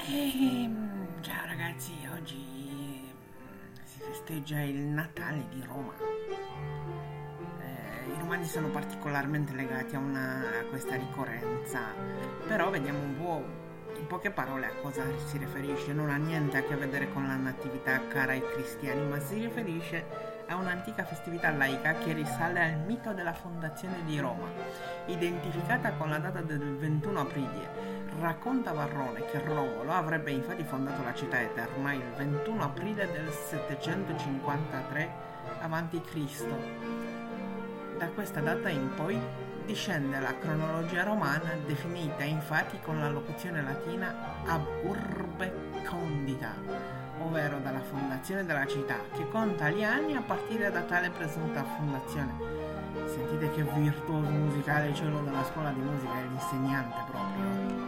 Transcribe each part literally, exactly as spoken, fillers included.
Ehm, ciao ragazzi, oggi si festeggia il Natale di Roma. Eh, I romani sono particolarmente legati a, una, a questa ricorrenza, però vediamo un po' in poche parole a cosa si riferisce. Non ha niente a che vedere con la natività cara ai cristiani, ma si riferisce a un'antica festività laica che risale al mito della fondazione di Roma, identificata con la data del ventuno aprile. Racconta Varrone che Romolo avrebbe infatti fondato la città eterna il ventuno aprile del settecentocinquantatré avanti Cristo. Da questa data in poi discende la cronologia romana, definita infatti con la locuzione latina ab urbe condita, ovvero dalla fondazione della città, che conta gli anni a partire da tale presunta fondazione. Sentite che virtuoso musicale quello della scuola di musica, è l'insegnante proprio.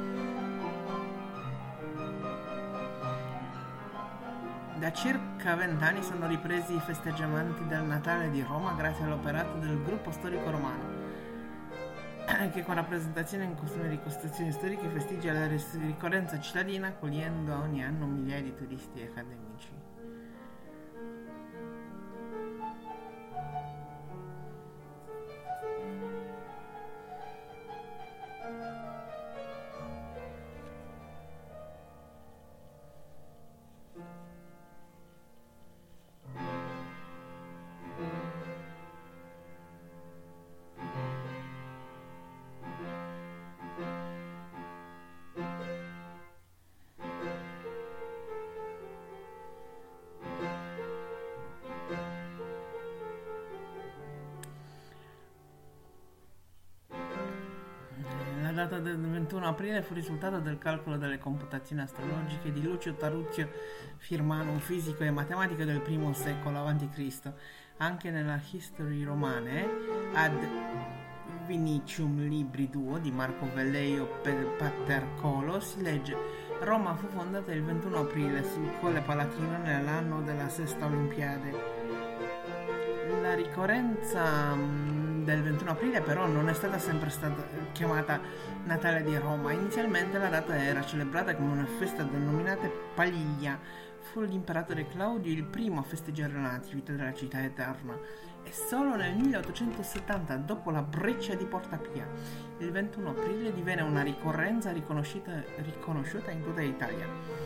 Da circa vent'anni sono ripresi i festeggiamenti del Natale di Roma grazie all'operato del gruppo storico romano, che con rappresentazione in costume e ricostruzioni storiche festeggia la ricorrenza cittadina, accogliendo ogni anno migliaia di turisti e accademici. La data del ventuno aprile fu risultato del calcolo delle computazioni astrologiche di Lucio Taruzio Firmano, un fisico e matematico del primo secolo avanti Cristo. Anche nella History Romane ad Vinicium Libri duo di Marco Velleio Patercolo si legge: Roma fu fondata il ventuno aprile sul Colle Palatino nell'anno della sesta Olimpiade. La ricorrenza del ventuno aprile però non è stata sempre stata chiamata Natale di Roma. Inizialmente la data era celebrata come una festa denominata Paliglia. Fu l'imperatore Claudio il primo a festeggiare la natività della città eterna, e solo nel milleottocentosettanta, dopo la breccia di Porta Pia, il ventuno aprile divenne una ricorrenza riconosciuta, riconosciuta in tutta Italia.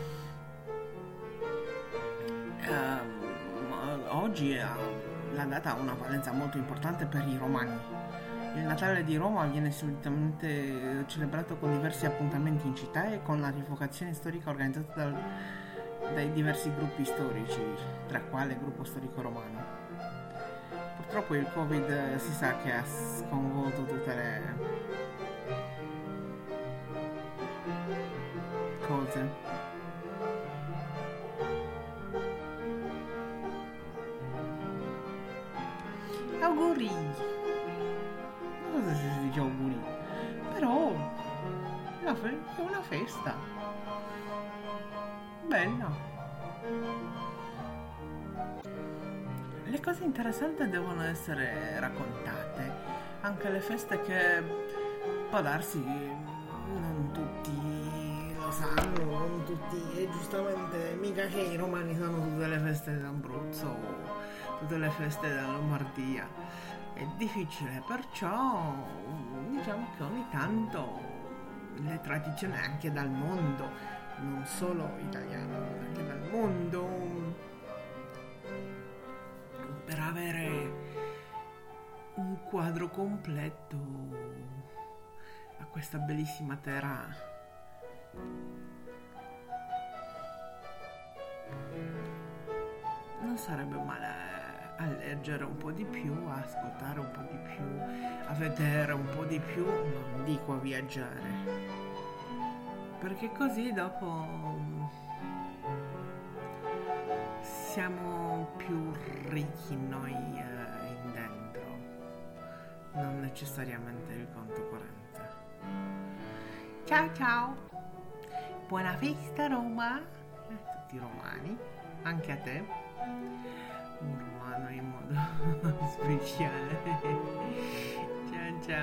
Uh, oggi uh, la data ha una valenza molto importante per i romani. Il Natale di Roma viene solitamente celebrato con diversi appuntamenti in città e con la rievocazione storica organizzata dal, dai diversi gruppi storici, tra quali il gruppo storico romano. Purtroppo il Covid si sa che ha sconvolto tutte le cose. Auguri! Non so se si dice auguri, però è una, fe- è una festa bella. Le cose interessanti devono essere raccontate, anche le feste che può darsi non tutti lo sanno, non tutti, e giustamente mica che i romani sanno tutte le feste d'Abruzzo, tutte le feste della Lombardia. È difficile, perciò diciamo che ogni tanto le tradizioni anche dal mondo, non solo italiano, anche dal mondo, per avere un quadro completo a questa bellissima terra. Non sarebbe male a leggere un po' di più, a ascoltare un po' di più, a vedere un po' di più, non dico a viaggiare, perché così dopo siamo più ricchi noi eh, in dentro, non necessariamente il conto corrente. Ciao ciao, buona festa Roma, a tutti i romani, anche a te. Un romano in modo speciale.